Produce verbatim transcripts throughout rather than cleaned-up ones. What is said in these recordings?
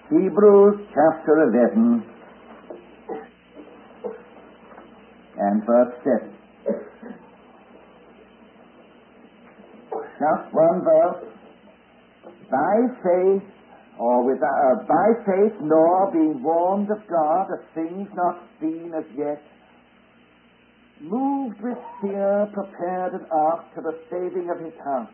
Hebrews chapter eleven and verse seven. Just one verse. By faith, or with, uh, by faith Noah, being warned of God of things not seen as yet, moved with fear, prepared an ark to the saving of his house,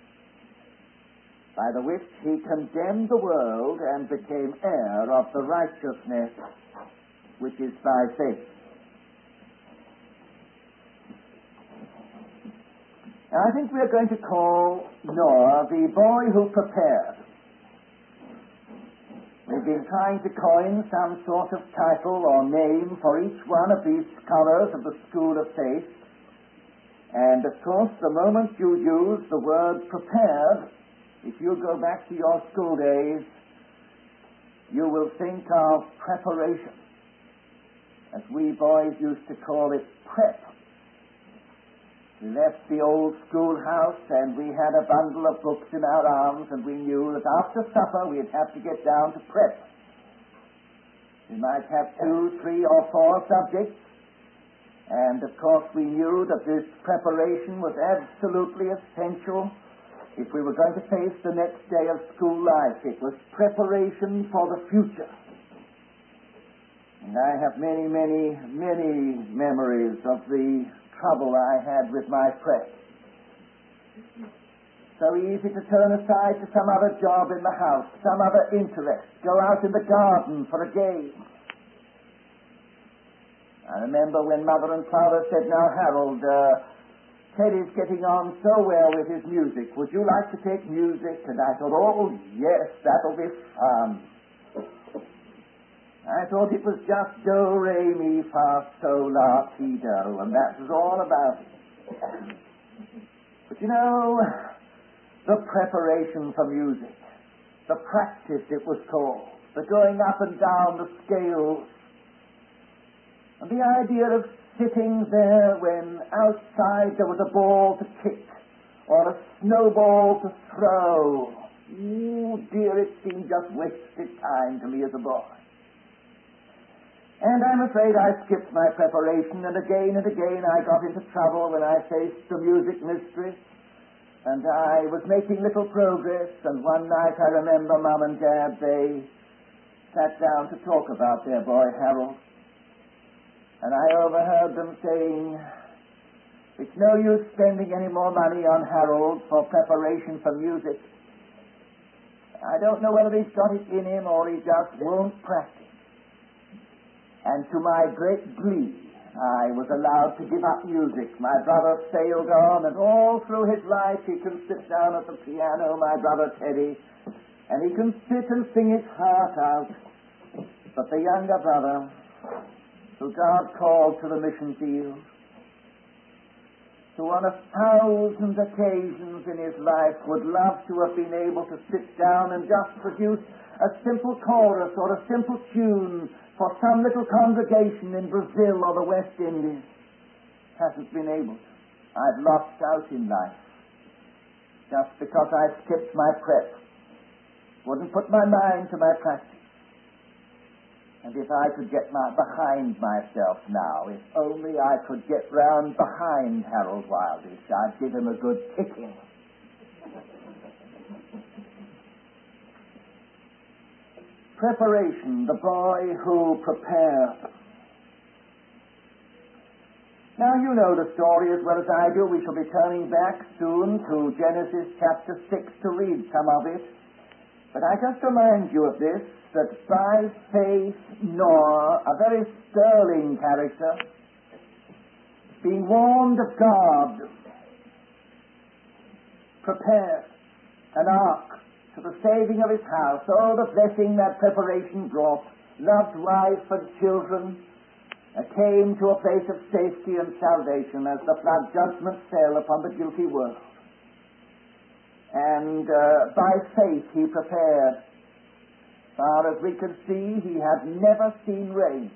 by the which he condemned the world and became heir of the righteousness which is by faith. Now, I think we are going to call Noah the boy who prepared. We've been trying to coin some sort of title or name for each one of these scholars of the school of faith. And, of course, the moment you use the word prepared, if you go back to your school days, you will think of preparation. As we boys used to call it, prep. We left the old schoolhouse and we had a bundle of books in our arms, and we knew that after supper we'd have to get down to prep. We might have two, three, or four subjects, and of course we knew that this preparation was absolutely essential if we were going to face the next day of school life. It was preparation for the future. And I have many, many, many memories of the trouble I had with my prep. So easy to turn aside to some other job in the house, some other interest, go out in the garden for a game. I remember when Mother and Father said, "Now, Harold, uh, Teddy's getting on so well with his music. Would you like to take music?" And I thought, oh, yes, that'll be fun. I thought it was just do, re, mi, fa, sol, la, ti, do, and that was all about it. But you know, the preparation for music, the practice it was called, the going up and down the scales, and the idea of sitting there when outside there was a ball to kick or a snowball to throw. Ooh, dear, it seemed just wasted time to me as a boy. And I'm afraid I skipped my preparation, and again and again I got into trouble when I faced the music mystery, and I was making little progress, and one night I remember Mum and Dad, they sat down to talk about their boy Harold, and I overheard them saying, "It's no use spending any more money on Harold for preparation for music. I don't know whether he's got it in him or he just won't practice." And to my great glee, I was allowed to give up music. My brother sailed on, and all through his life he can sit down at the piano, my brother Teddy, and he can sit and sing his heart out. But the younger brother, who God called to the mission field, who on a thousand occasions in his life would love to have been able to sit down and just produce a simple chorus or a simple tune for some little congregation in Brazil or the West Indies, hasn't been able to. I've lost out in life just because I skipped my prep, wouldn't put my mind to my practice. And if I could get my, behind myself now, if only I could get round behind Harold Wildish, I'd give him a good kicking. Preparation, the boy who prepared. Now, you know the story as well as I do. We shall be turning back soon to Genesis chapter six to read some of it. But I just remind you of this, that by faith Noah, a very sterling character, being warned of God, prepared an ark to the saving of his house. Oh, the blessing that preparation brought. Loved wife and children uh, came to a place of safety and salvation as the flood judgment fell upon the guilty world. And uh, by faith he prepared. Far as we could see, he had never seen rain.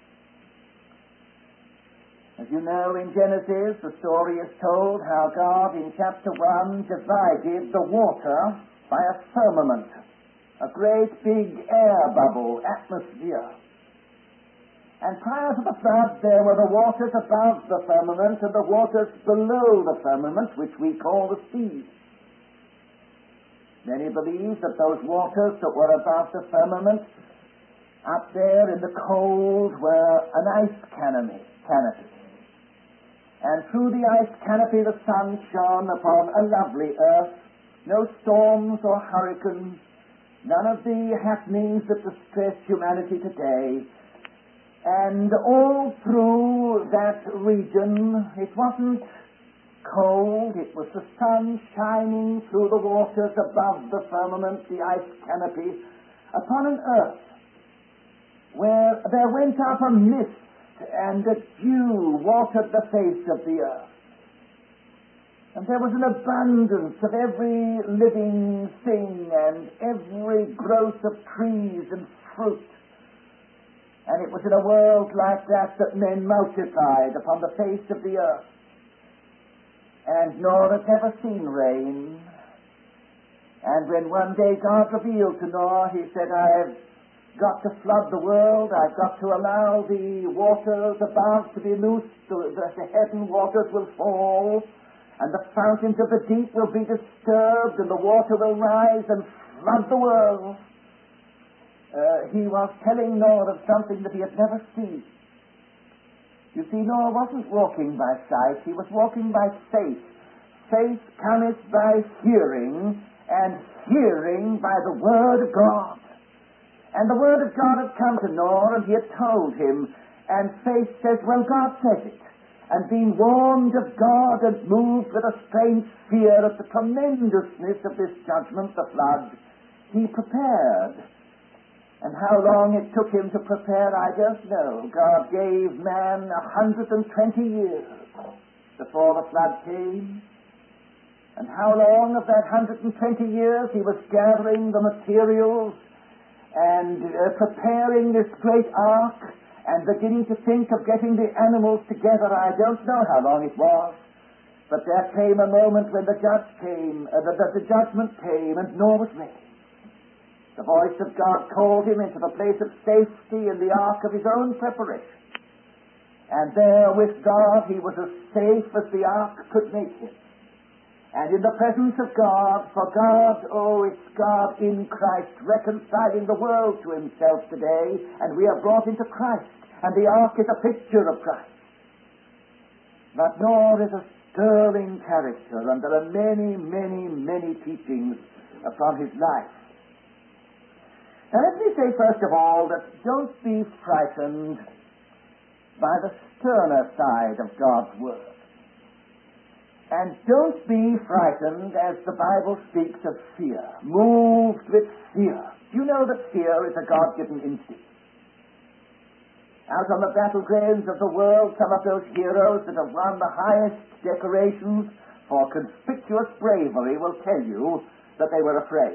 As you know, in Genesis, the story is told how God in chapter one divided the water by a firmament, a great big air bubble, atmosphere. And prior to the flood, there were the waters above the firmament and the waters below the firmament, which we call the sea. Many believe that those waters that were above the firmament, up there in the cold, were an ice canopy. canopy. And through the ice canopy the sun shone upon a lovely earth, no storms or hurricanes, none of the happenings that distress humanity today. And all through that region, it wasn't cold, it was the sun shining through the waters above the firmament, the ice canopy, upon an earth where there went up a mist and a dew watered the face of the earth. And there was an abundance of every living thing and every growth of trees and fruit. And it was in a world like that that men multiplied upon the face of the earth. And Noah had never seen rain. And when one day God revealed to Noah, he said, I've got to flood the world, I've got to allow the waters above to be loosed, so that the heaven waters will fall, and the fountains of the deep will be disturbed, and the water will rise and flood the world. Uh, he was telling Noah of something that he had never seen. You see, Noah wasn't walking by sight, he was walking by faith. Faith cometh by hearing, and hearing by the word of God. And the word of God had come to Noah, and he had told him, and faith says, well, God says it. And being warned of God and moved with a strange fear at the tremendousness of this judgment, the flood, he prepared. And how long it took him to prepare, I don't know. God gave man a hundred and twenty years before the flood came. And how long of that hundred and twenty years he was gathering the materials and uh, preparing this great ark and beginning to think of getting the animals together, I don't know how long it was. But there came a moment when the judge came, uh, the, the, the judgment came, and Noah was ready. The voice of God called him into the place of safety in the ark of his own preparation. And there with God he was as safe as the ark could make him. And in the presence of God, for God, oh, it's God in Christ reconciling the world to himself today, and we are brought into Christ, and the ark is a picture of Christ. But Noah is a sterling character, and there are many, many, many teachings upon his life. Now let me say first of all that don't be frightened by the sterner side of God's Word. And don't be frightened as the Bible speaks of fear, moved with fear. You know that fear is a God-given instinct. Out on the battlegrounds of the world, some of those heroes that have won the highest decorations for conspicuous bravery will tell you that they were afraid.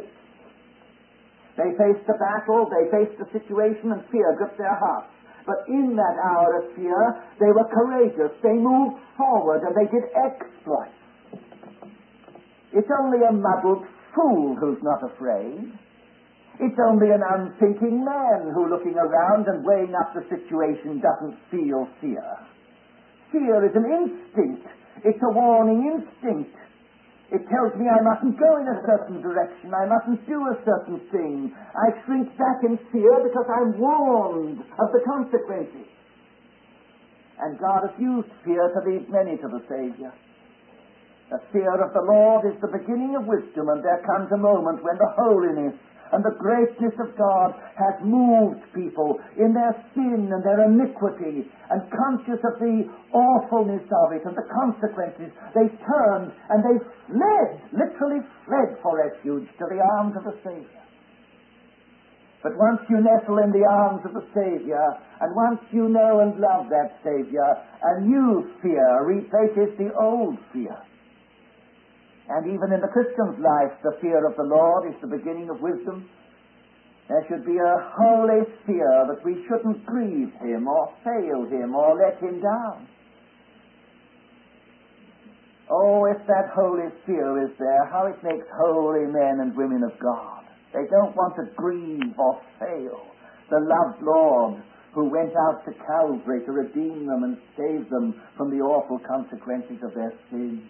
They faced the battle, they faced the situation, and fear gripped their hearts. But in that hour of fear, they were courageous. They moved forward, and they did exploits. It's only a muddled fool who's not afraid. It's only an unthinking man who, looking around and weighing up the situation, doesn't feel fear. Fear is an instinct. It's a warning instinct. It tells me I mustn't go in a certain direction. I mustn't do a certain thing. I shrink back in fear because I'm warned of the consequences. And God has used fear to lead many to the Savior. The fear of the Lord is the beginning of wisdom, and there comes a moment when the holiness and the greatness of God has moved people in their sin and their iniquity, and conscious of the awfulness of it and the consequences, they turned and they fled, literally fled for refuge to the arms of the Savior. But once you nestle in the arms of the Savior, and once you know and love that Savior, a new fear replaces the old fear. And even in the Christian's life, the fear of the Lord is the beginning of wisdom. There should be a holy fear that we shouldn't grieve Him or fail Him or let Him down. Oh, if that holy fear is there, how it makes holy men and women of God. They don't want to grieve or fail the loved Lord who went out to Calvary to redeem them and save them from the awful consequences of their sin.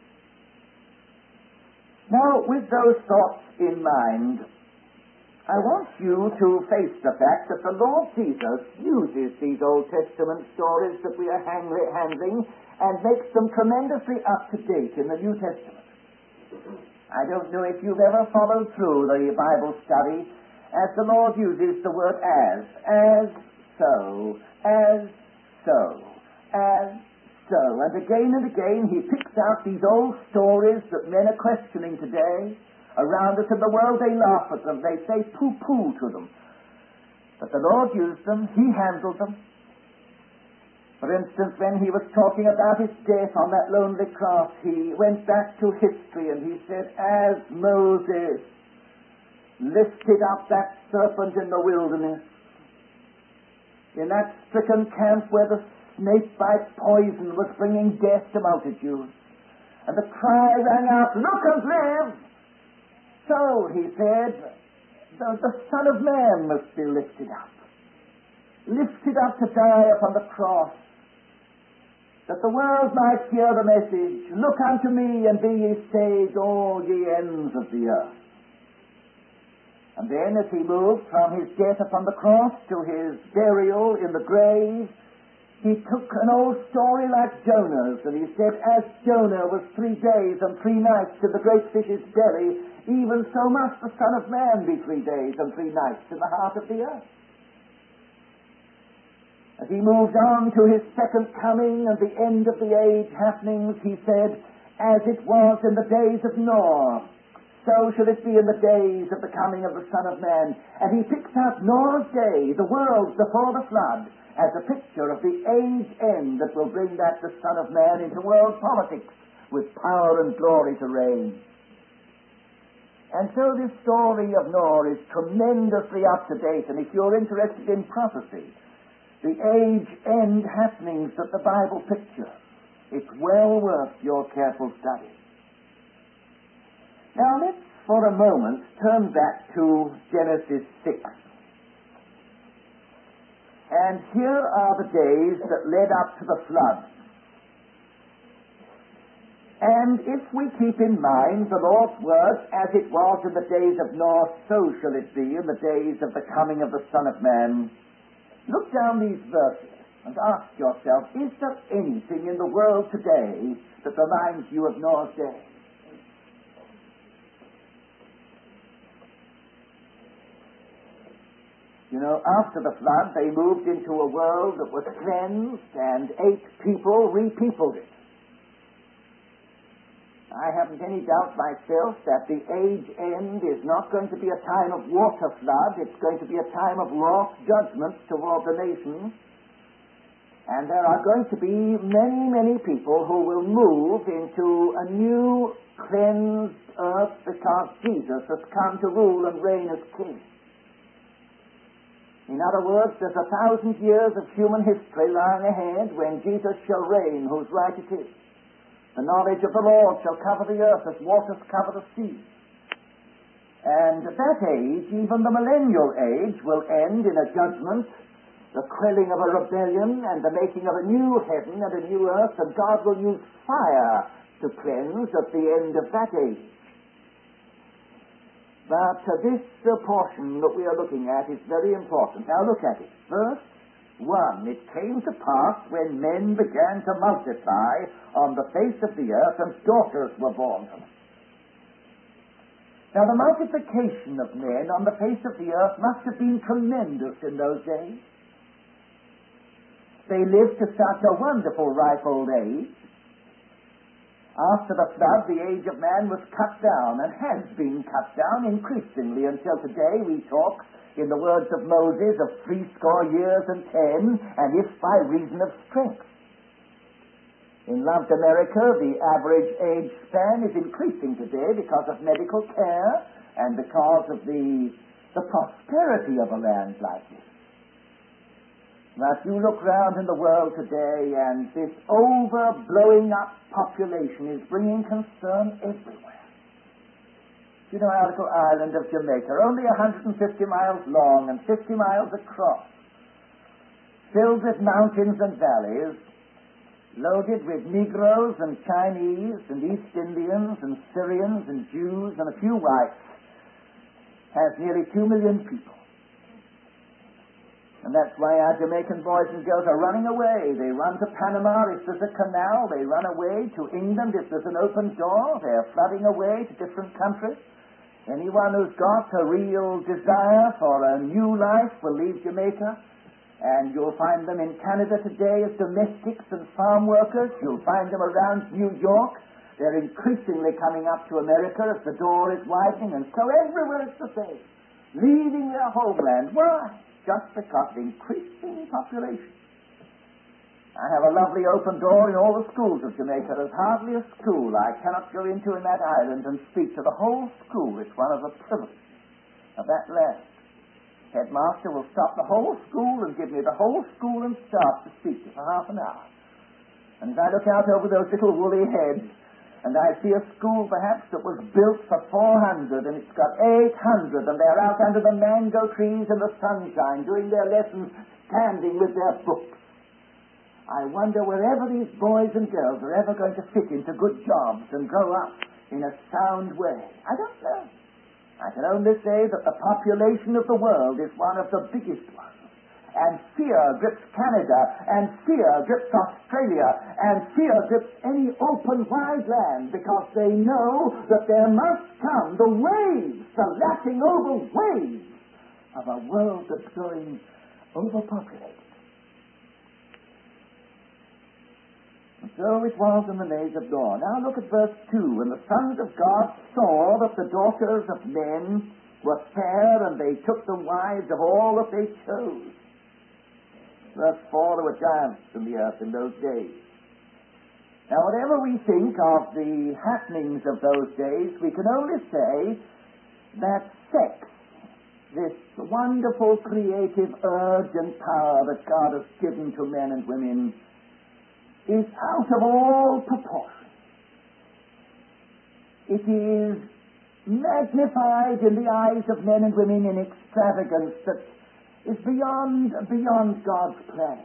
Now, with those thoughts in mind, I want you to face the fact that the Lord Jesus uses these Old Testament stories that we are handling and makes them tremendously up to date in the New Testament. I don't know if you've ever followed through the Bible study as the Lord uses the word as, as so, as so, as so. And again and again he picks out these old stories that men are questioning today. Around us in the world they laugh at them, they say pooh-pooh to them. But the Lord used them, he handled them. For instance, when he was talking about his death on that lonely cross, he went back to history and he said, as Moses lifted up that serpent in the wilderness, in that stricken camp where the snake-bite poison was bringing death to multitudes, and the cry rang out, look and live! So, he said, the, the Son of Man must be lifted up, lifted up to die upon the cross, that the world might hear the message, look unto me and be ye saved, all ye ends of the earth. And then as he moved from his death upon the cross to his burial in the grave, he took an old story like Jonah's, and he said, as Jonah was three days and three nights in the great fish's belly, even so must the Son of Man be three days and three nights in the heart of the earth. As he moved on to his second coming and the end of the age happenings, he said, as it was in the days of Noah, so shall it be in the days of the coming of the Son of Man. And he picks out Noah's day, the world before the flood, as a picture of the age end that will bring back the Son of Man into world politics with power and glory to reign. And so this story of Noah is tremendously up to date, and if you're interested in prophecy, the age-end happenings that the Bible pictures, it's well worth your careful study. Now let's, for a moment, turn back to Genesis six. And here are the days that led up to the flood. And if we keep in mind the Lord's words, as it was in the days of Noah, so shall it be in the days of the coming of the Son of Man, look down these verses and ask yourself, is there anything in the world today that reminds you of Noah's day? You know, after the flood, they moved into a world that was cleansed, and eight people repeopled it. I haven't any doubt myself that the age end is not going to be a time of water flood. It's going to be a time of wrath judgments toward the nations. And there are going to be many, many people who will move into a new cleansed earth because Jesus has come to rule and reign as King. In other words, there's a thousand years of human history lying ahead when Jesus shall reign, whose right it is. The knowledge of the Lord shall cover the earth as waters cover the sea. And at that age, even the millennial age, will end in a judgment, the quelling of a rebellion, and the making of a new heaven and a new earth, and God will use fire to cleanse at the end of that age. But uh, this uh, portion that we are looking at is very important. Now look at it. Verse one, it came to pass when men began to multiply on the face of the earth, and daughters were born to them. Now the multiplication of men on the face of the earth must have been tremendous in those days. They lived to such a wonderful ripe old age. After the flood, the age of man was cut down, and has been cut down increasingly until today we talk, in the words of Moses, of threescore years and ten, and if by reason of strength. In loved America, the average age span is increasing today because of medical care and because of the, the prosperity of a land like this. But you look round in the world today, and this over-blowing up population is bringing concern everywhere. artificial island of Jamaica, only one hundred fifty miles long and fifty miles across, filled with mountains and valleys, loaded with Negroes and Chinese and East Indians and Syrians and Jews and a few whites, has nearly two million people. And that's why our Jamaican boys and girls are running away. They run to Panama if there's a canal. They run away to England if there's an open door. They're flooding away to different countries. Anyone who's got a real desire for a new life will leave Jamaica. And you'll find them in Canada today as domestics and farm workers. You'll find them around New York. They're increasingly coming up to America as the door is widening. And so everywhere it's the same. Leaving their homeland. Why? Just because of increasing population. I have a lovely open door in all the schools of Jamaica. There's hardly a school I cannot go into in that island and speak to the whole school. It's one of the privileges of that land. Headmaster will stop the whole school and give me the whole school and staff to speak to for half an hour. And as I look out over those little woolly heads, and I see a school perhaps that was built for four hundred, and it's got eight hundred, and they're out under the mango trees in the sunshine, doing their lessons, standing with their books. I wonder wherever these boys and girls are ever going to fit into good jobs and grow up in a sound way. I don't know. I can only say that the population of the world is one of the biggest ones. And fear grips Canada, and fear grips Australia, and fear grips any open, wide land, because they know that there must come the waves, the lapping over waves of a world that's growing overpopulated. And so it was in the days of Noah. Now look at verse two. And the sons of God saw that the daughters of men were fair, and they took the wives of all that they chose. Verse four, there were giants in the earth in those days. Now, whatever we think of the happenings of those days, we can only say that sex, this wonderful creative urge and power that God has given to men and women, is out of all proportion. It is magnified in the eyes of men and women in extravagance that is beyond beyond God's plan.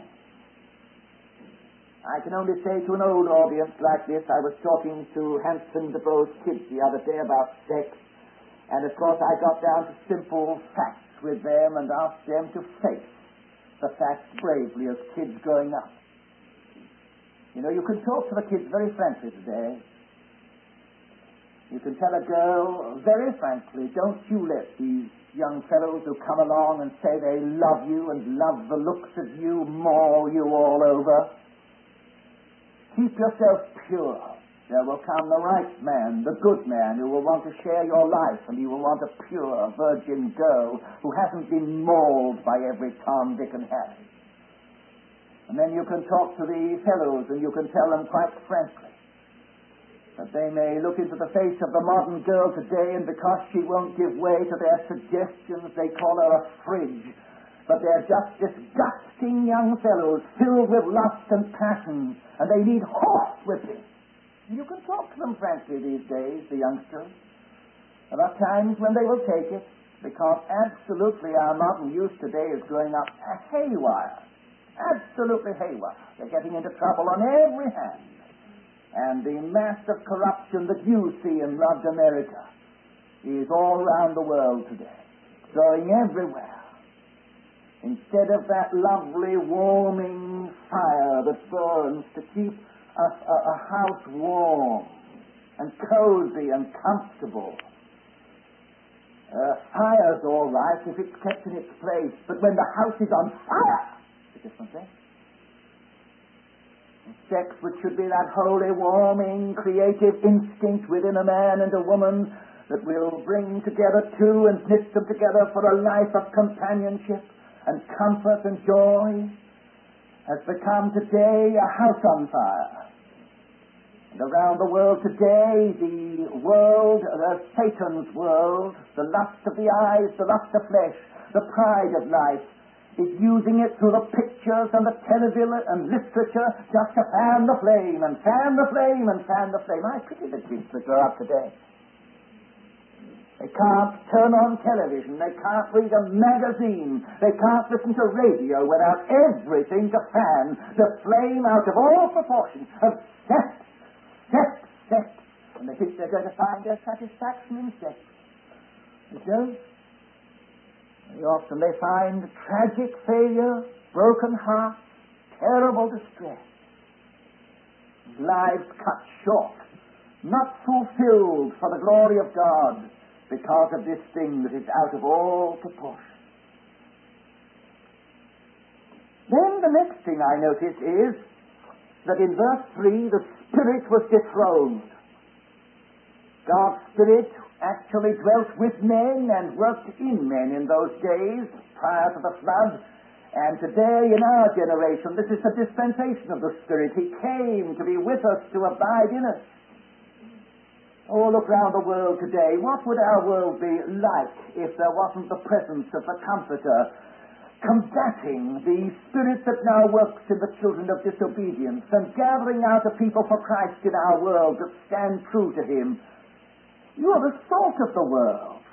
I can only say to an old audience like this, I was talking to Hanson DeVoe's kids the other day about sex, and of course I got down to simple facts with them and asked them to face the facts bravely as kids growing up. You know, you can talk to the kids very frankly today. You can tell a girl very frankly, don't you let these young fellows who come along and say they love you and love the looks of you maul you all over. Keep yourself pure. There will come the right man, the good man, who will want to share your life, and he will want a pure virgin girl who hasn't been mauled by every Tom, Dick, and Harry. And then you can talk to the fellows and you can tell them quite frankly that they may look into the face of the modern girl today, and because she won't give way to their suggestions, they call her a fridge. But they're just disgusting young fellows filled with lust and passion, and they need horsewhipping. You can talk to them frankly these days, the youngsters. There are times when they will take it, because absolutely our modern youth today is growing up haywire. Absolutely haywire. They're getting into trouble on every hand. And the mass of corruption that you see in loved America is all around the world today, growing everywhere. Instead of that lovely, warming fire that burns to keep a, a, a house warm and cozy and comfortable, uh, fire's all right if it's kept in its place, but when the house is on fire, it's a different thing. Sex, which should be that holy, warming, creative instinct within a man and a woman that will bring together two and knit them together for a life of companionship and comfort and joy, has become today a house on fire. And around the world today, the world, the Satan's world, the lust of the eyes, the lust of flesh, the pride of life, is using it through the pictures and the television and literature just to fan the flame and fan the flame and fan the flame. I pity the kids that grow up today. They can't turn on television. They can't read a magazine. They can't listen to radio without everything to fan the flame out of all proportion of sex, sex, sex. And they think they're going to find their satisfaction in sex. They don't. Very often they find tragic failure, broken hearts, terrible distress. Lives cut short, not fulfilled for the glory of God, because of this thing that is out of all proportion. Then the next thing I notice is that in verse three the Spirit was dethroned. God's Spirit actually dwelt with men and worked in men in those days prior to the flood. And today in our generation, this is the dispensation of the Spirit. He came to be with us, to abide in us. Oh, look round the world today. What would our world be like if there wasn't the presence of the Comforter combating the spirit that now works in the children of disobedience and gathering out a people for Christ in our world that stand true to Him? You are the salt of the world.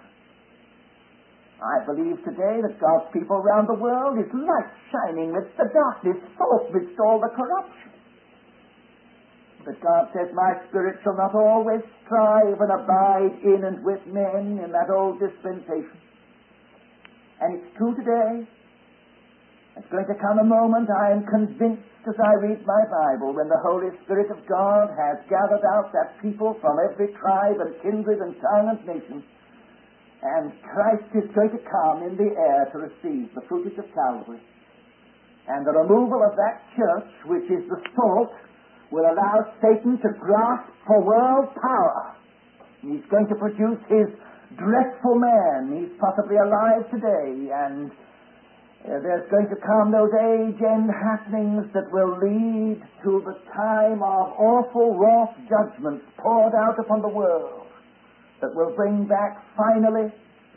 I believe today that God's people around the world is light shining midst the darkness, salt midst all the corruption. But God says, my Spirit shall not always strive and abide in and with men in that old dispensation. And it's true today. There's going to come a moment, I am convinced as I read my Bible, when the Holy Spirit of God has gathered out that people from every tribe and kindred and tongue and nation, and Christ is going to come in the air to receive the fruitage of Calvary. And the removal of that church, which is the salt, will allow Satan to grasp for world power. He's going to produce his dreadful man. He's possibly alive today, and uh, there's going to come those age-end happenings that will lead to the time of awful wrath judgments poured out upon the world, that will bring back finally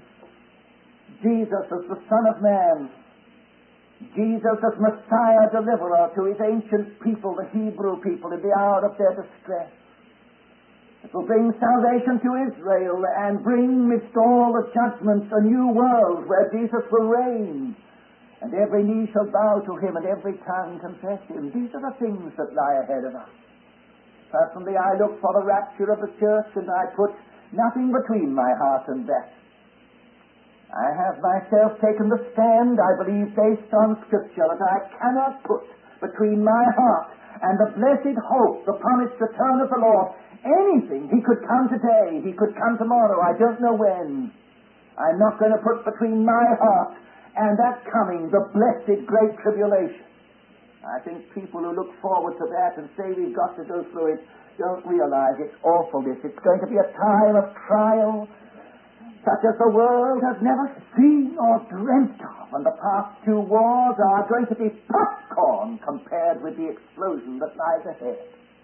Jesus as the Son of Man, Jesus as Messiah, deliverer to His ancient people, the Hebrew people, in the hour of their distress. It will bring salvation to Israel and bring midst all the judgments a new world where Jesus will reign, and every knee shall bow to Him and every tongue confess Him. These are the things that lie ahead of us. Personally, I look for the rapture of the church, and I put nothing between my heart and that. I have myself taken the stand, I believe, based on Scripture, that I cannot put between my heart and the blessed hope, the promised return of the Lord, anything. He could come today, He could come tomorrow, I don't know when. I'm not going to put between my heart and that coming, the blessed great tribulation. I think people who look forward to that and say we've got to go through it don't realize its awfulness. It's going to be a time of trial such as the world has never seen or dreamt of, and the past two wars are going to be popcorn compared with the explosion that lies ahead.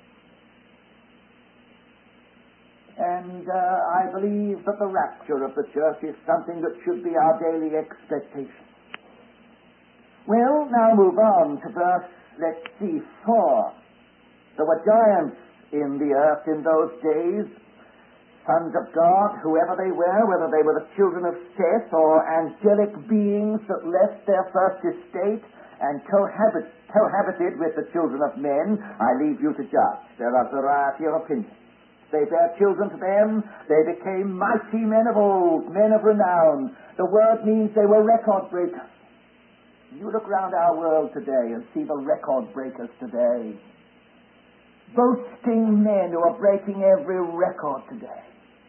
And uh, I believe that the rapture of the church is something that should be our daily expectation. We'll now move on to verse, let's see, four. There were giants in the earth in those days, sons of God, whoever they were, whether they were the children of Seth or angelic beings that left their first estate and cohabit, cohabited with the children of men, I leave you to judge. There are a variety of opinions. They bare children to them. They became mighty men of old, men of renown. The word means they were record breakers. You look around our world today and see the record breakers today. Boasting men who are breaking every record today.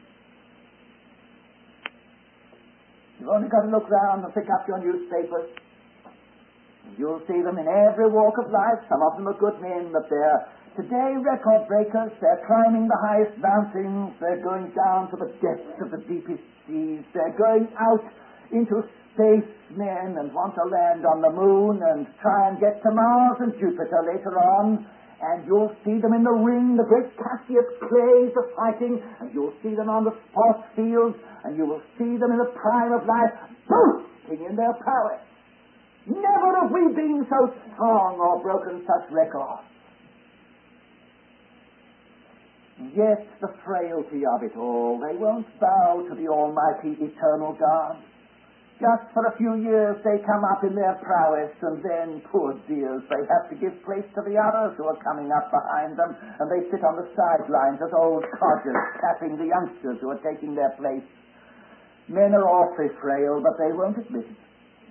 You've only got to look round and pick up your newspapers. You'll see them in every walk of life. Some of them are good men, but they're today record breakers. They're climbing the highest mountains. They're going down to the depths of the deepest seas. They're going out into space, men, and want to land on the moon and try and get to Mars and Jupiter later on. And you'll see them in the ring, the great Cassius Clays of fighting, and you'll see them on the sports fields, and you will see them in the prime of life, boasting in their prowess. Never have we been so strong or broken such records. Yet the frailty of it all, they won't bow to the almighty eternal God. Just for a few years they come up in their prowess, and then, poor dears, they have to give place to the others who are coming up behind them, and they sit on the sidelines as old codgers tapping the youngsters who are taking their place. Men are awfully frail, but they won't admit it.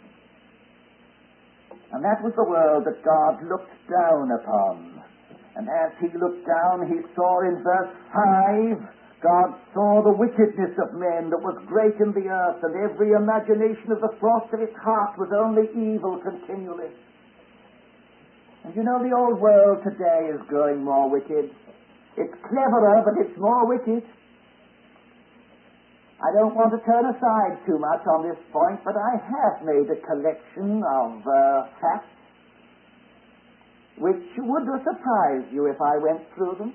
And that was the world that God looked down upon. And as he looked down, he saw in verse five, God saw the wickedness of men that was great in the earth, and every imagination of the thoughts of his heart was only evil continually. And you know, the old world today is growing more wicked. It's cleverer, but it's more wicked. I don't want to turn aside too much on this point, but I have made a collection of uh, facts which would surprise you if I went through them.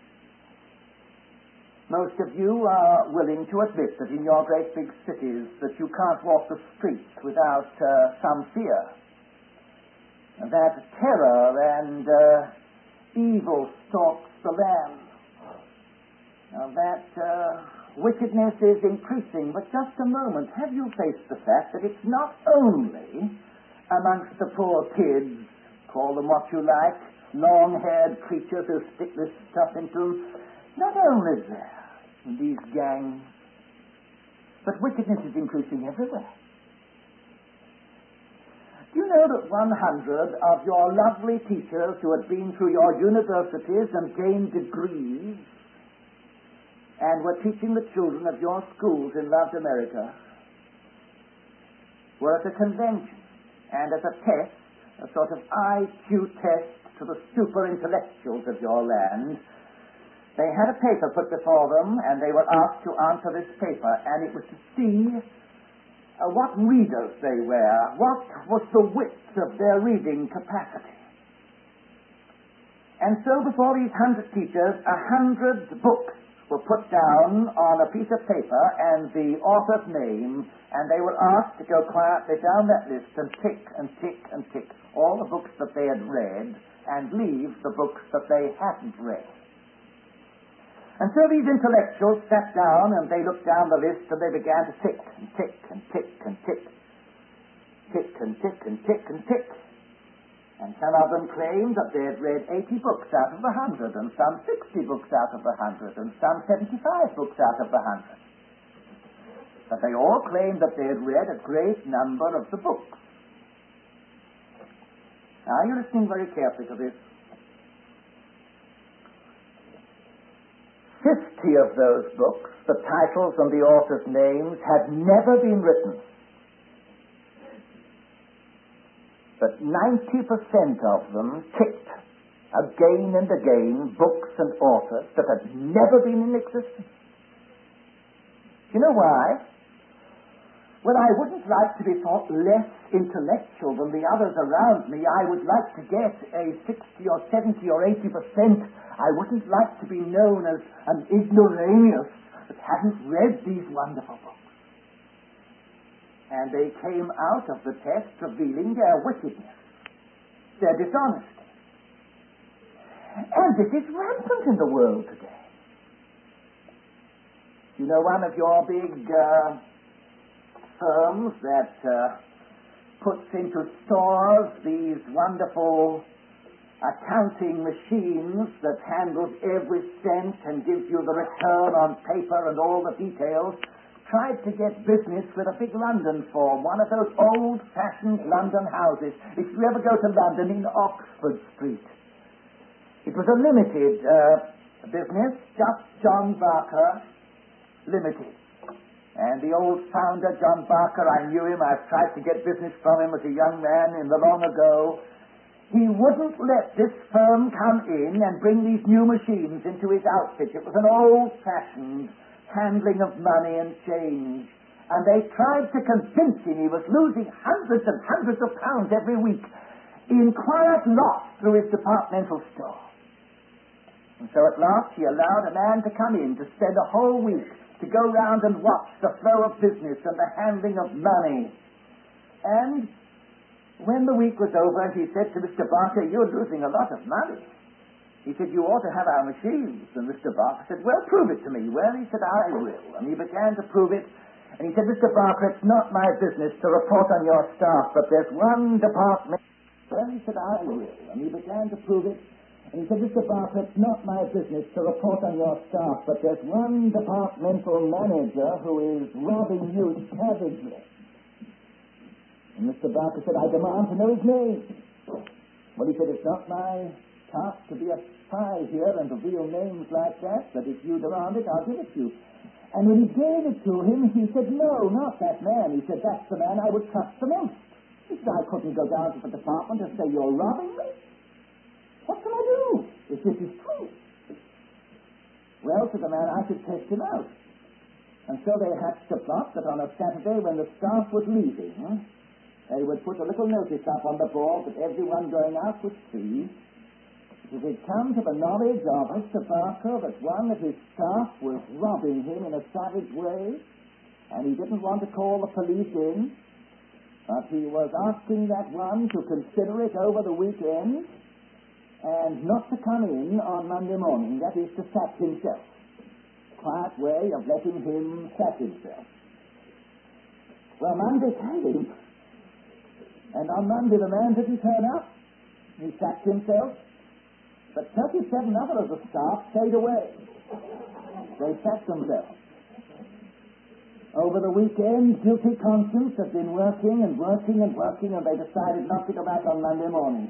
Most of you are willing to admit that in your great big cities that you can't walk the streets without uh, some fear. And that terror and uh, evil stalks the land. Now that uh, wickedness is increasing, but just a moment, have you faced the fact that it's not only amongst the poor kids, call them what you like, long-haired creatures who stick this stuff into them, not only there, in these gangs, but wickedness is increasing everywhere. Do you know that one hundred of your lovely teachers who had been through your universities and gained degrees and were teaching the children of your schools in loved America were at a convention, and as a test, a sort of I Q test to the super intellectuals of your land, they had a paper put before them, and they were asked to answer this paper, and it was to see uh, what readers they were, what was the width of their reading capacity. And so before these hundred teachers, a hundred books were put down on a piece of paper and the author's name, and they were asked to go quietly down that list and tick and tick and tick all the books that they had read and leave the books that they hadn't read. And so these intellectuals sat down and they looked down the list and they began to tick and tick and tick and tick, tick and tick and tick and tick. And some of them claimed that they had read eighty books out of the hundred, and some sixty books out of the hundred, and some seventy-five books out of the hundred. But they all claimed that they had read a great number of the books. Now, you're listening very carefully to this. Fifty of those books, the titles and the authors' names, had never been written. But ninety percent of them ticked again and again books and authors that had never been in existence. You know why? Well, I wouldn't like to be thought less intellectual than the others around me. I would like to get a sixty or seventy or eighty percent. I wouldn't like to be known as an ignoramus that hadn't read these wonderful books. And they came out of the test revealing their wickedness, their dishonesty. And this is rampant in the world today. You know, one of your big uh, firms that uh, puts into stores these wonderful accounting machines that handles every cent and gives you the return on paper and all the details, tried to get business with a big London firm, one of those old-fashioned London houses. If you ever go to London, in Oxford Street. It was a limited uh, business, just John Barker Limited. And the old founder, John Barker, I knew him. I've tried to get business from him as a young man in the long ago. He wouldn't let this firm come in and bring these new machines into his outfit. It was an old-fashioned handling of money and change. And they tried to convince him he was losing hundreds and hundreds of pounds every week in quiet loss through his departmental store. And so at last he allowed a man to come in to spend a whole week to go round and watch the flow of business and the handling of money. And when the week was over, he said to Mister Barker, "You're losing a lot of money." He said, you ought to have our machines. And Mister Barker said, well, prove it to me. Well, he said, I will. And he began to prove it. And he said, Mister Barker, it's not my business to report on your staff, but there's one department. Well, he said, I will. And he began to prove it. And he said, Mister Barker, it's not my business to report on your staff, but there's one departmental manager who is robbing you savagely. And Mister Barker said, I demand to know his name. Well, he said, it's not my task to be a spy here and reveal names like that, but if you demand it, I'll give it to you. And when he gave it to him, he said, no, not that man. He said, that's the man I would trust the most. He said, I couldn't go down to the department and say, you're robbing me. What can I do if this is true? Well, to the man, I could test him out. And so they hatched a plot that on a Saturday when the staff was leaving, they would put a little notice up on the board that everyone going out would see. It had come to the knowledge of Mister Barker that one of his staff was robbing him in a savage way, and he didn't want to call the police in, but he was asking that one to consider it over the weekend and not to come in on Monday morning, that is, to sack himself. Quiet way of letting him sack himself. Well, Monday came, and on Monday the man didn't turn up. He sacked himself. But thirty-seven others of the staff stayed away. They sacked themselves. Over the weekend, guilty conscience had been working and working and working, and they decided not to go back on Monday morning.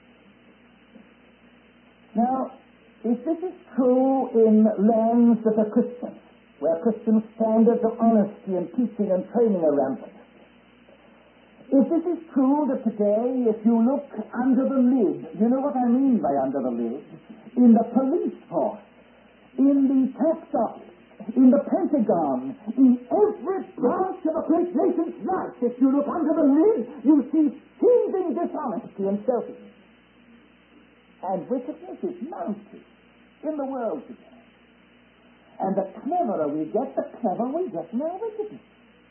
Now, if this is true in lands that are Christian, where Christian standards of honesty and teaching and training are rampant, if this is true that today, if you look under the lid, you know what I mean by under the lid? In the police force, in the tax office, in the Pentagon, in every branch of a great nation's life, if you look under the lid, you see seething dishonesty and selfishness. And wickedness is mounting in the world today. And the cleverer we get, the cleverer we get in our wickedness.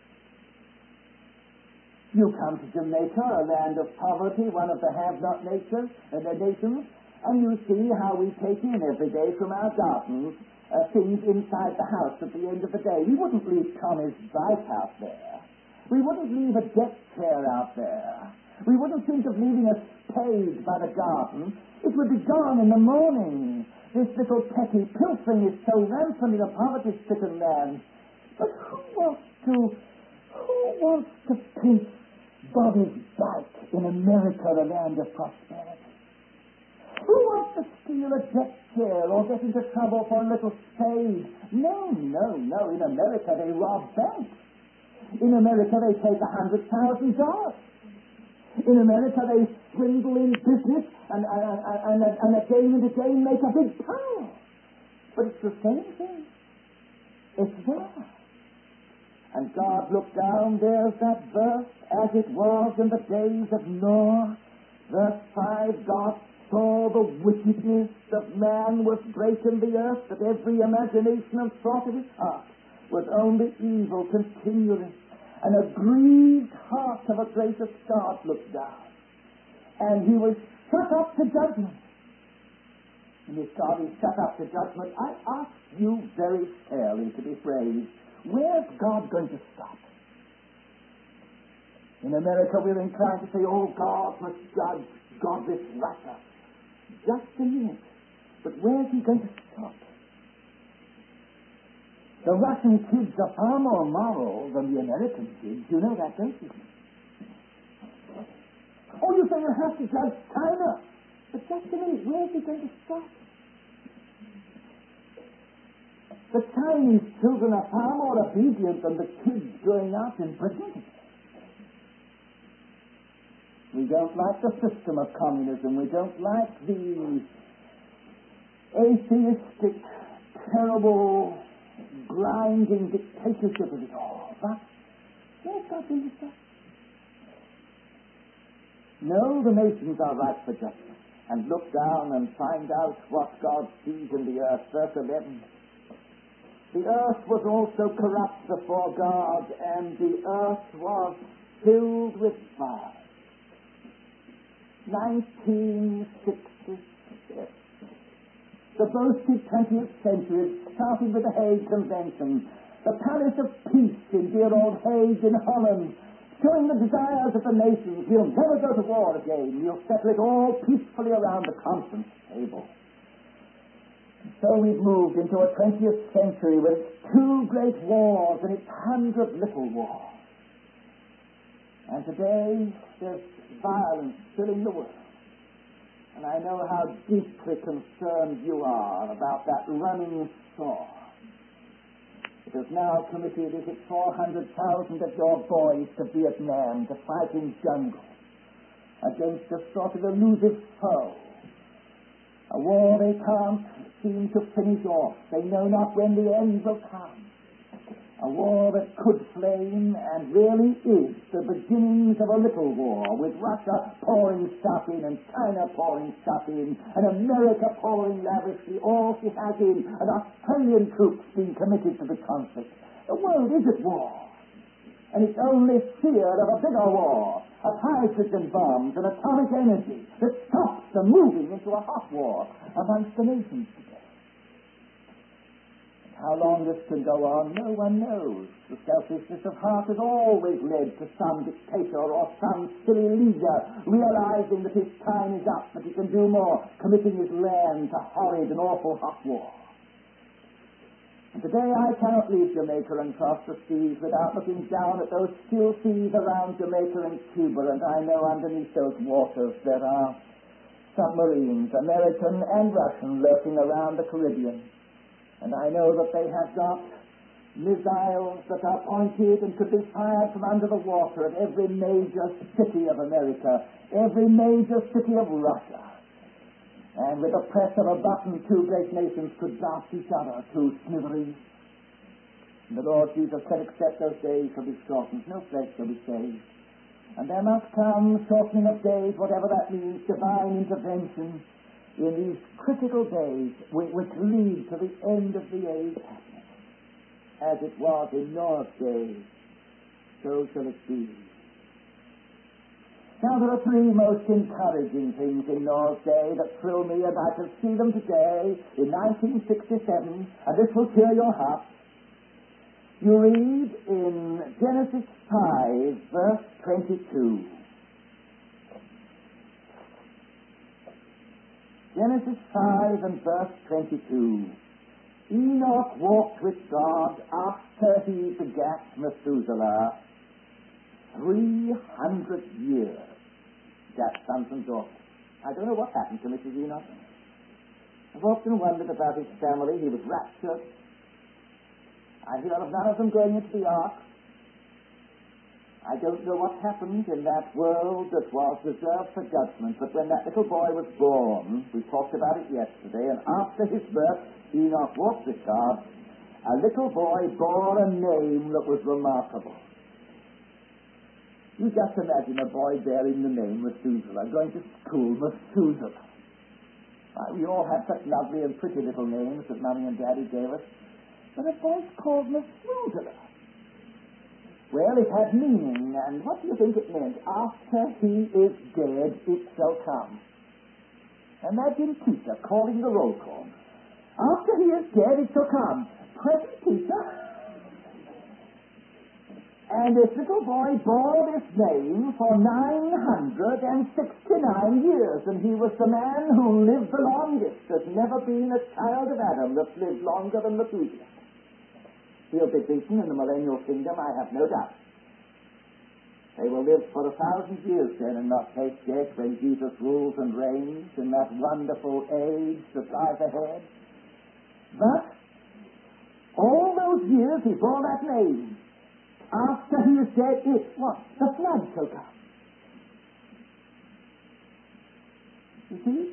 You come to Jamaica, a land of poverty, one of the have-not nations, uh, nations, and you see how we take in every day from our gardens uh, things inside the house at the end of the day. We wouldn't leave Tommy's bike out there. We wouldn't leave a deck chair out there. We wouldn't think of leaving a spade by the garden. It would be gone in the morning. This little petty pilfering is so rampant in a poverty-stricken land. But who wants to, who wants to pinch Bobby's bike in America, the land of prosperity? Who wants to steal a deck chair or get into trouble for a little spade? No, no, no. In America, they rob banks. In America, they take a hundred thousand dollars. In America, they swindle in business and, and, and, and, and again and again make a big pile. But it's the same thing. It's there. And God looked down, there's that verse, as it was in the days of Noah. Verse five, God saw the wickedness of man was great in the earth, that every imagination and thought of his heart was only evil continually. And a grieved heart of a gracious God looked down. And he was shut up to judgment. And if God is shut up to judgment, I ask you very fairly to be praised. Where's God going to stop? In America, we're inclined to say, oh, God must judge godless Russia. Just a minute. But where's he going to stop? The Russian kids are far more moral than the American kids. You know that, don't you? Oh, you say you have to judge China. But just a minute, where's he going to stop? The Chinese children are far more obedient than the kids growing up in Britain. We don't like the system of communism. We don't like the atheistic, terrible, grinding dictatorship of it all. But where's God going to stop? No, the nations are ripe for judgment. And look down and find out what God sees in the earth. Verse eleven. The earth was also corrupt before God, and the earth was filled with fire. nineteen sixty-six. the boasted twentieth century, starting with the Hague Convention, the Palace of Peace in dear old Hague in Holland, showing the desires of the nations. We'll never go to war again. We'll settle it all peacefully around the conference table. And so we've moved into a twentieth century with its two great wars and its hundred little wars. And today there's violence filling the world. And I know how deeply concerned you are about that running sore. It has now committed, is it four hundred thousand of your boys to Vietnam to fight in jungle against a sort of elusive foe. A war they can't seem to finish off. They know not when the end will come. A war that could flame and really is the beginnings of a little war, with Russia pouring stuff in and China pouring stuff in and America pouring lavishly all she has in and Australian troops being committed to the conflict. The world is at war, and it's only fear of a bigger war, of hydrogen bombs and atomic energy, that stops them moving into a hot war amongst the nations today. How long this can go on, no one knows. The selfishness of heart has always led to some dictator or some silly leader realizing that his time is up, that he can do more, committing his land to horrid and awful hot war. And today I cannot leave Jamaica and cross the seas without looking down at those still seas around Jamaica and Cuba, and I know underneath those waters there are submarines, American and Russian, lurking around the Caribbean. And I know that they have got missiles that are pointed and could be fired from under the water at every major city of America, every major city of Russia. And with the press of a button, two great nations could blast each other to smithereens. And the Lord Jesus said, except those days shall be shortened, no flesh shall be saved. And there must come shortening of days, whatever that means, divine intervention in these critical days which lead to the end of the age happening. As it was in Noah's days, so shall it be. Now there are three most encouraging things in Noah's day that thrill me, and I can see them today in nineteen sixty-seven, and this will cheer your heart. You read in Genesis five, verse twenty-two. Genesis five and verse twenty-two. Enoch walked with God after he begat Methuselah three hundred years. Begat sons and daughters. I don't know what happened to Missus Enoch. I've often wondered about his family. He was raptured. I hear of none of them going into the ark. I don't know what happened in that world that was reserved for judgment, but when that little boy was born, we talked about it yesterday, and after his birth, Enoch walked with God, a little boy bore a name that was remarkable. You just imagine a boy bearing the name Methuselah, going to school, Methuselah. Why, we all have such lovely and pretty little names that Mommy and Daddy gave us, but a boy's called Methuselah. Well, it had meaning, and what do you think it meant? After he is dead, it shall come. Imagine Peter calling the roll call. After he is dead, it shall come. Present Peter. And this little boy bore this name for nine hundred sixty-nine years, and he was the man who lived the longest. There's never been a child of Adam that's lived longer than Methuselah. He'll be beaten in the millennial kingdom, I have no doubt. They will live for a thousand years then and not taste death when Jesus rules and reigns in that wonderful age that lies ahead. But all those years he bore that name. After he is dead, it what? The flood shall come. You see?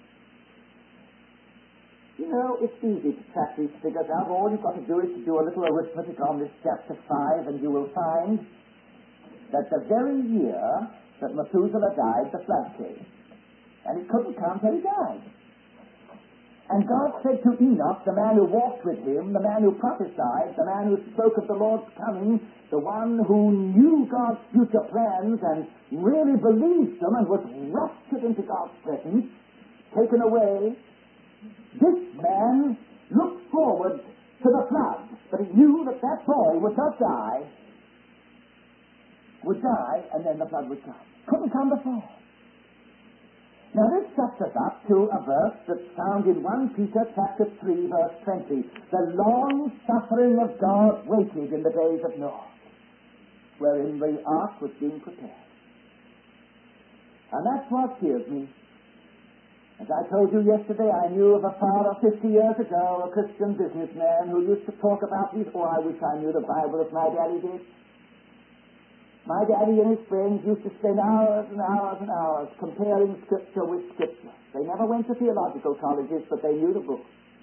You know, it's easy to track these figures out. All you've got to do is to do a little arithmetic on this chapter five, and you will find that the very year that Methuselah died, the flood came. And it couldn't come till he died. And God said to Enoch, the man who walked with him, the man who prophesied, the man who spoke of the Lord's coming, the one who knew God's future plans and really believed them and was raptured into God's presence, taken away, This man looked forward to the flood, but he knew that that boy would not die, would die, and then the flood would come. Couldn't come before. Now this sets us up to a verse that's found in First Peter chapter three, verse twenty. The long suffering of God waited in the days of Noah, wherein the ark was being prepared. And that's what cheers me. As I told you yesterday, I knew of a father fifty years ago, a Christian businessman, who used to talk about these. Oh, I wish I knew the Bible as my daddy did. My daddy and his friends used to spend hours and hours and hours comparing Scripture with Scripture. They never went to theological colleges, but they knew the book.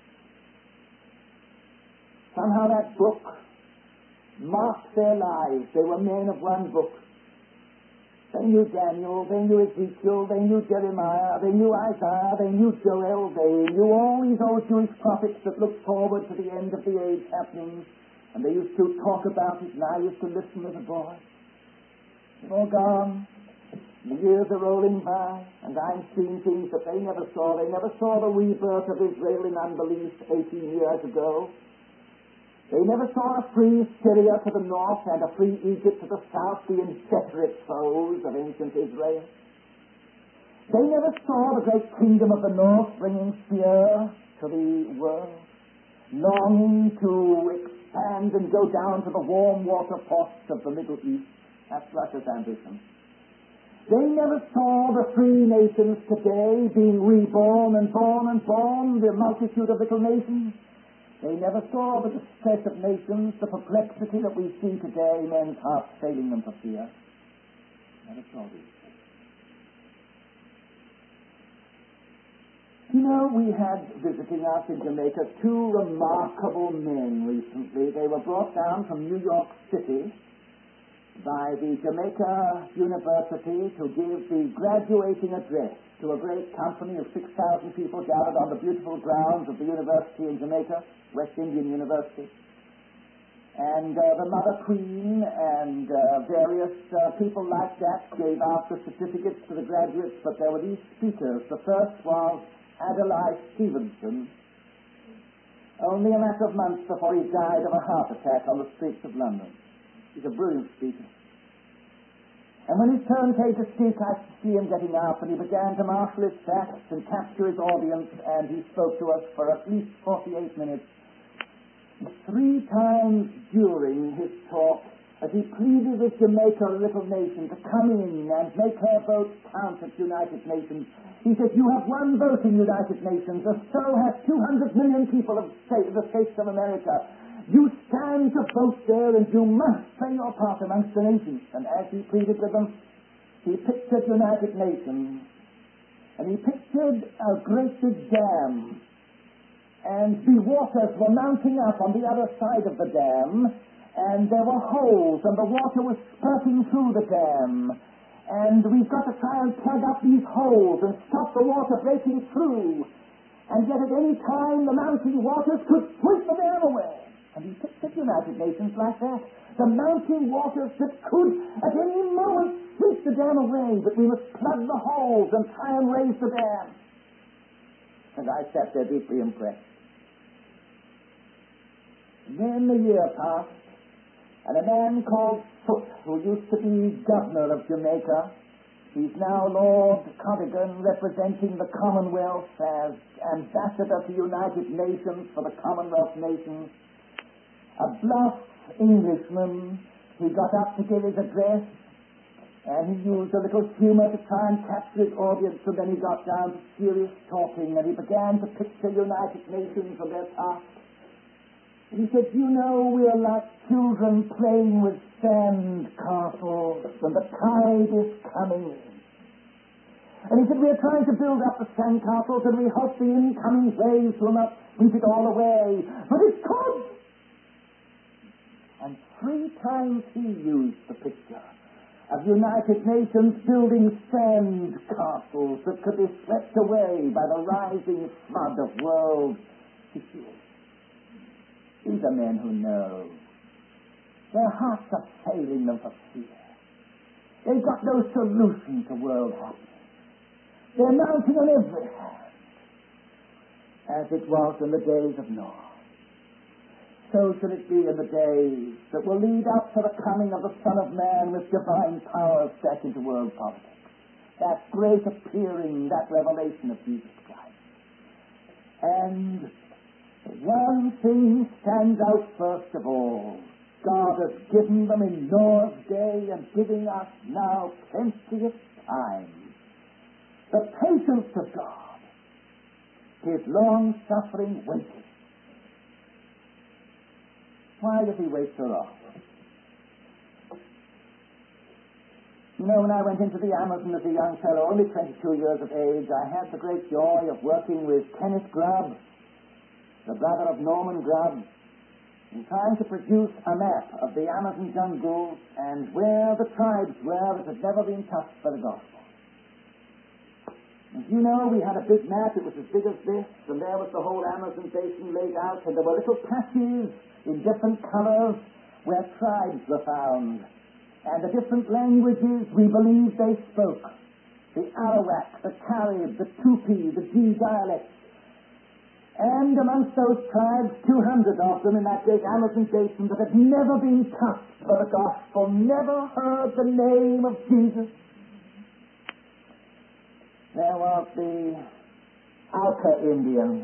Somehow that book marked their lives. They were men of one book. They knew Daniel, they knew Ezekiel, they knew Jeremiah, they knew Isaiah, they knew Joel, they knew all these old Jewish prophets that looked forward to the end of the age happenings. And they used to talk about it, and I used to listen as a boy. They're all gone. The years are rolling by, and I'm seeing things that they never saw. They never saw the rebirth of Israel in unbelief eighteen years ago. They never saw a free Syria to the north and a free Egypt to the south, the inveterate foes of ancient Israel. They never saw the great kingdom of the north bringing fear to the world, longing to expand and go down to the warm water ports of the Middle East. That's Russia's ambition. They never saw the free nations today being reborn and born and born, the multitude of little nations. They never saw the distress of nations, the perplexity that we see today, men's hearts failing them for fear. Never saw these things. You know, we had visiting us in Jamaica two remarkable men recently. They were brought down from New York City by the Jamaica University to give the graduating address to a great company of six thousand people gathered on the beautiful grounds of the university in Jamaica, West Indian University. And uh, the Mother Queen and uh, various uh, people like that gave out the certificates to the graduates, but there were these speakers. The first was Adlai Stevenson, only a matter of months before he died of a heart attack on the streets of London. He's a brilliant speaker. And when his turn came to speak, I could see him getting up, and he began to marshal his facts and capture his audience, and he spoke to us for at least forty-eight minutes. Three times during his talk, as he pleaded with Jamaica, a little nation, to come in and make her vote count at United Nations, he said, "You have one vote in United Nations, and so have two hundred million people of the states of America. You stand to vote there, and you must play your part amongst the nations." And as he pleaded with them, he pictured United Nations, and he pictured a great big dam, and the waters were mounting up on the other side of the dam, and there were holes, and the water was spurting through the dam, and we've got to try and plug up these holes and stop the water breaking through, and yet at any time the mounting waters could sweep the dam away. And he pictured United Nations like that. The mounting waters that could at any moment sweep the dam away, but we must plug the holes and try and raise the dam. And I sat there deeply impressed. And then the year passed, and a man called Foote, who used to be governor of Jamaica, he's now Lord Cadogan, representing the Commonwealth as ambassador to United Nations for the Commonwealth nations. A bluff Englishman, he got up to give his address, and he used a little humor to try and capture his audience, and then he got down to serious talking, and he began to picture United Nations and their task. And he said, "You know, we are like children playing with sand castles, and the tide is coming in." And he said, "We are trying to build up the sand castles, and we hope the incoming waves will not sweep it all away. But it could." And three times he used the picture of United Nations building sand castles that could be swept away by the rising flood of world issues. These are men who know. Their hearts are failing them for fear. They've got no solution to world happiness. They're mounting on every hand. as it was in the days of Noah. So shall it be in the days that will lead up to the coming of the Son of Man with divine powers back into world politics. That great appearing, that revelation of Jesus Christ. And one thing stands out first of all. God has given them in Noah's day and giving us now plenty of time. The patience of God, His long-suffering waiting. Why does He wait so long? You know, when I went into the Amazon as a young fellow, only twenty-two years of age, I had the great joy of working with Kenneth Grubb, the brother of Norman Grubb, in trying to produce a map of the Amazon jungle and where the tribes were that had never been touched by the gospel. As you know, we had a big map. It was as big as this, and there was the whole Amazon basin laid out, and there were little patches in different colors where tribes were found, and the different languages we believe they spoke. The Arawak, the Carib, the Tupi, the G dialects. And amongst those tribes, two hundred of them in that great Amazon basin that had never been touched by the gospel, never heard the name of Jesus. There was the Auca Indians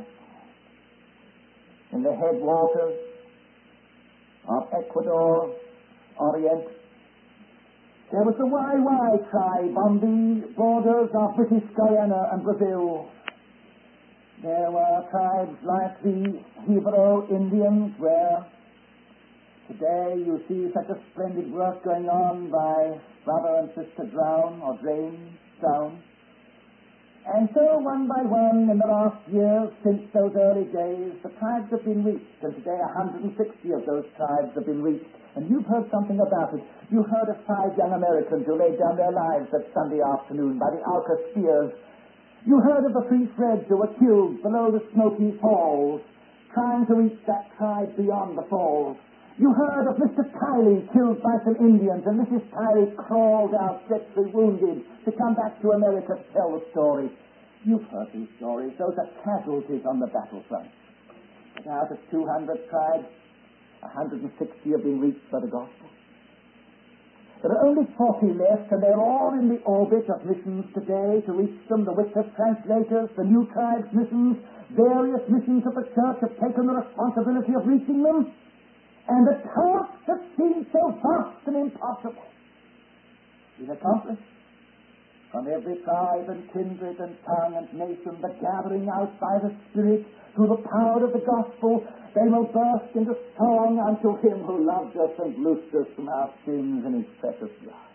in the headwaters of Ecuador, Orient. There was the Wai Wai tribe on the borders of British Guyana and Brazil. There were tribes like the Hebrew Indians, where today you see such a splendid work going on by Brother and Sister Brown, or James Brown. And so, one by one, in the last years, since those early days, the tribes have been reached, and today one hundred sixty of those tribes have been reached. And you've heard something about it. You heard of five young Americans who laid down their lives that Sunday afternoon by the Auca spears. You heard of the three Freds who were killed below the Smoky Falls, trying to reach that tribe beyond the falls. You heard of Mister Kiley killed by some Indians, and Missus Kiley crawled out, dreadfully wounded, to come back to America to tell the story. You've heard these stories. Those are casualties on the battlefront. But out of two hundred tribes, one hundred sixty have been reached by the gospel. There are only forty left, and they're all in the orbit of missions today to reach them. The Wycliffe translators, the New Tribes missions, various missions of the church have taken the responsibility of reaching them. And the task that seemed so vast and impossible is accomplished. From every tribe and kindred and tongue and nation, the gathering out by the Spirit through the power of the gospel, they will burst into song unto Him who loved us and loosed us from our sins in His precious blood.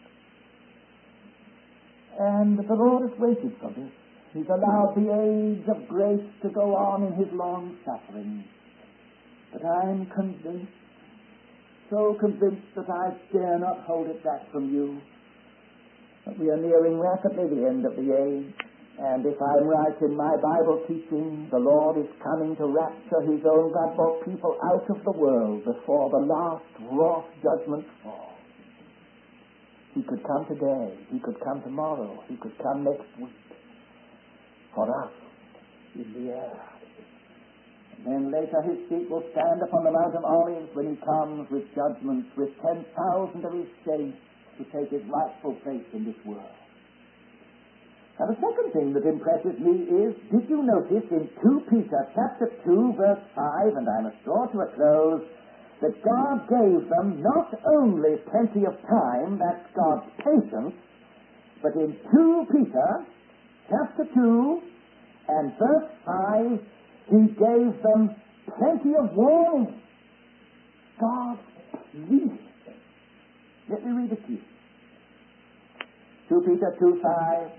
And the Lord has waited for this. He's allowed the age of grace to go on in His long suffering. But I'm convinced, so convinced that I dare not hold it back from you, that we are nearing rapidly the end of the age. And if I'm right in my Bible teaching, the Lord is coming to rapture His own blood-bought people out of the world before the last wrath judgment falls. He could come today. He could come tomorrow. He could come next week. For us in the air. And then later His feet will stand upon the Mount of Olives when He comes with judgments, with ten thousand of His saints to take His rightful place in this world. Now, the second thing that impresses me is, did you notice in Second Peter chapter two, verse five, and I must draw to a close, that God gave them not only plenty of time, that's God's patience, but in Second Peter chapter two and verse five, He gave them plenty of warning. God, please. Let me read it to you. Second Peter two five.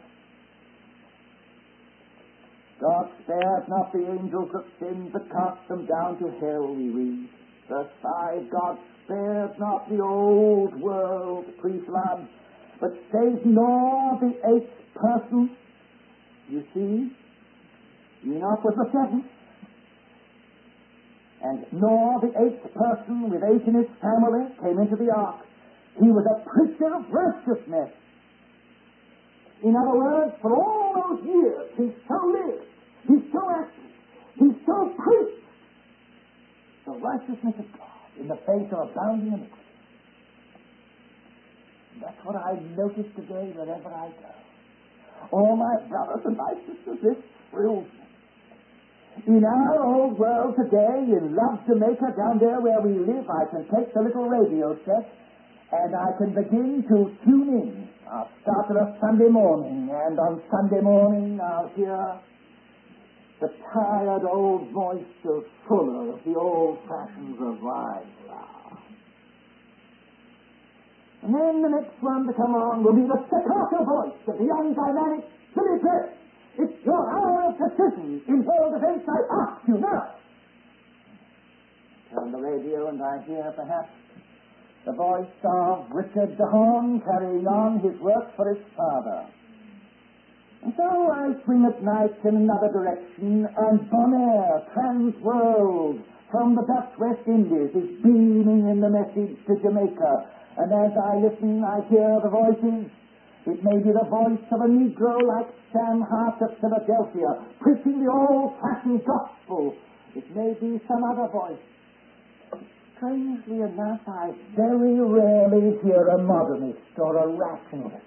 God spares not the angels that sinned, but cast them down to hell, we read. Verse five, God spares not the old world pre-flood, but saves nor the eighth person. You see, Enoch was the seventh, and nor the eighth person with eight in his family came into the ark. He was a preacher of righteousness. In other words, for all those years, he so lived, he so acted, He shall preach the righteousness of God in the face of abounding iniquity. That's what I notice today wherever I go. Oh, my brothers and my sisters, this thrills me. In our old world today, in Love Jamaica, down there where we live, I can take the little radio set and I can begin to tune in. I'll start on a Sunday morning, and on Sunday morning I'll hear the tired old voice of Fuller of the old fashions of Rhineflower. And then the next one to come on will be the staccato voice of the young dynamic Billy Britt. It's your hour of decision in world events, I ask you now. Turn the radio and I hear perhaps the voice of Richard DeHorn carrying on his work for his father. And so I swing at night in another direction, and Bonaire, Transworld, from the Dutch West Indies, is beaming in the message to Jamaica. And as I listen, I hear the voices. It may be the voice of a Negro like Sam Hart of Philadelphia, preaching the old-fashioned gospel. It may be some other voice. Strangely enough, I very rarely hear a modernist or a rationalist.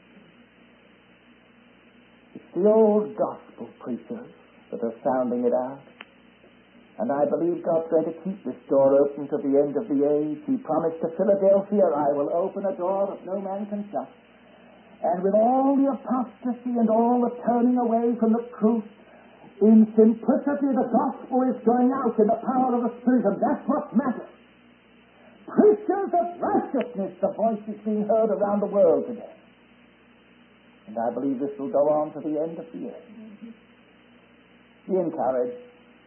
It's the old gospel preachers that are sounding it out. And I believe God's going to keep this door open to the end of the age. He promised to Philadelphia, I will open a door that no man can shut. And with all the apostasy and all the turning away from the truth, in simplicity the gospel is going out in the power of the Spirit, and that's what matters. Preachers of righteousness, the voice is being heard around the world today. And I believe this will go on to the end of the age. Be encouraged.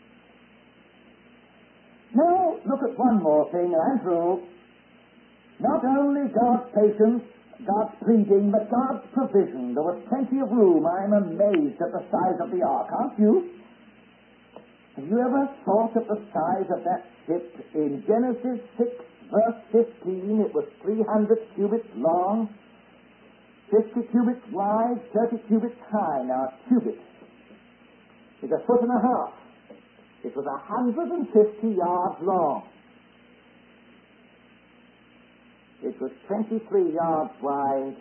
Now, look at one more thing, and I'm through. Not only God's patience, God's pleading, but God's provision. There was plenty of room. I'm amazed at the size of the ark, aren't you? Have you ever thought of the size of that ship? In Genesis six, verse fifteen, it was three hundred cubits long, fifty cubits wide, thirty cubits high. Now, a cubit is a foot and a half. It was one hundred fifty yards long. It was twenty-three yards wide.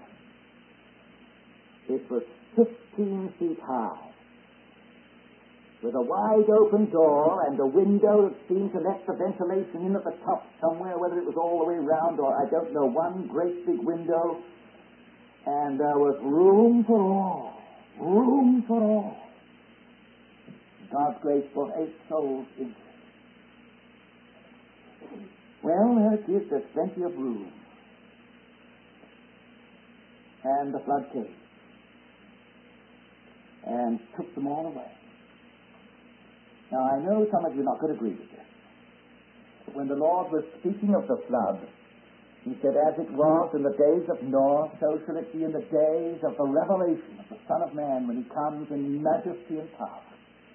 It was fifteen feet high. With a wide open door and a window that seemed to let the ventilation in at the top somewhere, whether it was all the way round or I don't know, one great big window. And there was room for all. Room for all. God's grace brought eight souls into it. Well, there it is. There's plenty of room. And the flood came and took them all away. Now, I know some of you are not going to agree with this. But when the Lord was speaking of the flood, He said, as it was in the days of Noah, so shall it be in the days of the revelation of the Son of Man when He comes in majesty and power.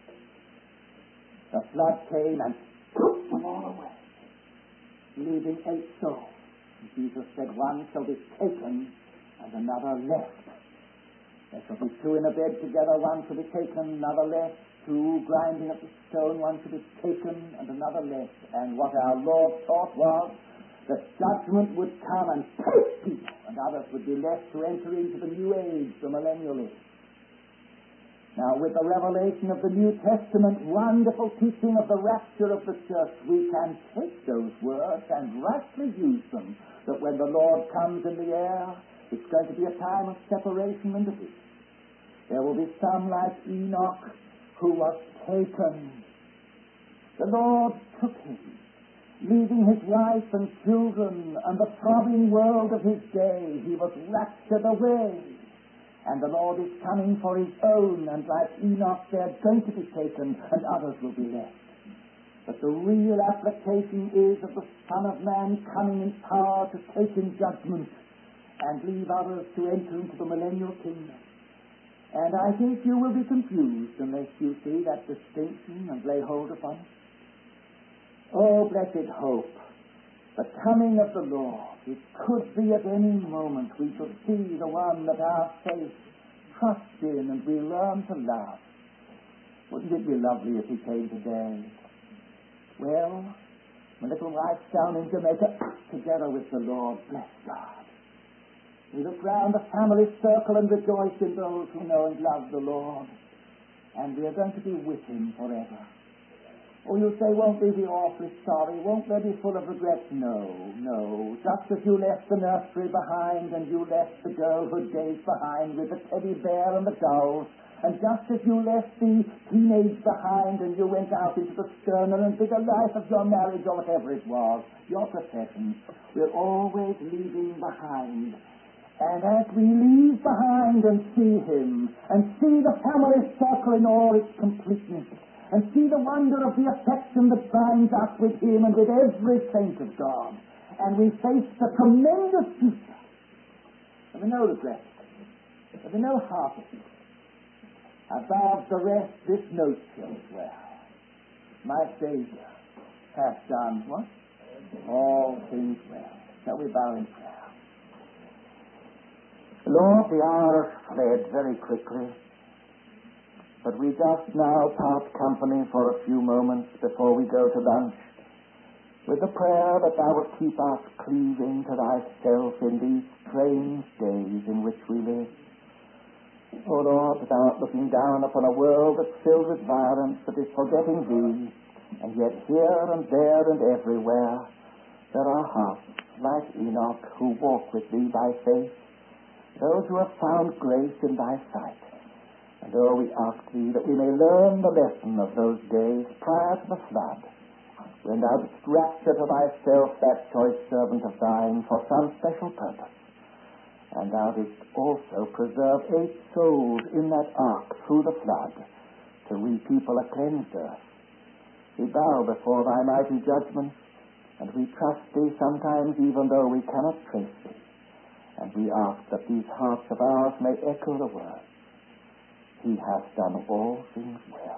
The flood came and took them all away, leaving eight souls. And Jesus said, one shall be taken and another left. There shall be two in a bed together, one shall be taken, another left. Two grinding at the stone, one shall be taken and another left. And what our Lord taught was that judgment would come and take people, and others would be left to enter into the new age, the millennial age. Now, with the revelation of the New Testament, wonderful teaching of the rapture of the church, we can take those words and rightly use them, that when the Lord comes in the air, it's going to be a time of separation and division. There will be some like Enoch who was taken. The Lord took him, leaving his wife and children and the throbbing world of his day. He was raptured away. And the Lord is coming for His own, and like Enoch, they're going to be taken, and others will be left. But the real application is of the Son of Man coming in power to take in judgment and leave others to enter into the millennial kingdom. And I think you will be confused unless you see that distinction and lay hold upon it. Oh, blessed hope, the coming of the Lord. It could be at any moment we shall see the one that our faith trusts in and we learn to love. Wouldn't it be lovely if he came today? Well, my little wife's down in Jamaica together with the Lord. Bless God. We look round the family circle and rejoice in those who know and love the Lord. And we are going to be with him forever. Oh, you say, won't they be awfully sorry? Won't they be full of regret? No, no. Just as you left the nursery behind and you left the girlhood days behind with the teddy bear and the dolls, and just as you left the teenage behind and you went out into the sterner and bigger life of your marriage or whatever it was, your profession, we're always leaving behind. And as we leave behind and see him, and see the family circle in all its completeness, and see the wonder of the affection that binds us with him and with every saint of God, and we face the tremendous future, there will be no regret, there will be no heartache. Above the rest, this note shows well. My Savior hath done what? All things well. Shall we bow in prayer? Lord, the hour has fled very quickly, but we just now part company for a few moments before we go to lunch, with the prayer that thou wilt keep us cleaving to thyself in these strange days in which we live. O Lord, thou art looking down upon a world that's filled with violence, that is forgetting thee, and yet here and there and everywhere there are hearts like Enoch who walk with thee by faith, those who have found grace in thy sight. And oh, we ask thee that we may learn the lesson of those days prior to the flood, when thou didst rapture to thyself that choice servant of thine for some special purpose. And thou didst also preserve eight souls in that ark through the flood to repeople a cleansed earth. We bow before thy mighty judgments, and we trust thee sometimes even though we cannot trace thee. And we ask that these hearts of ours may echo the words, he hath done all things well.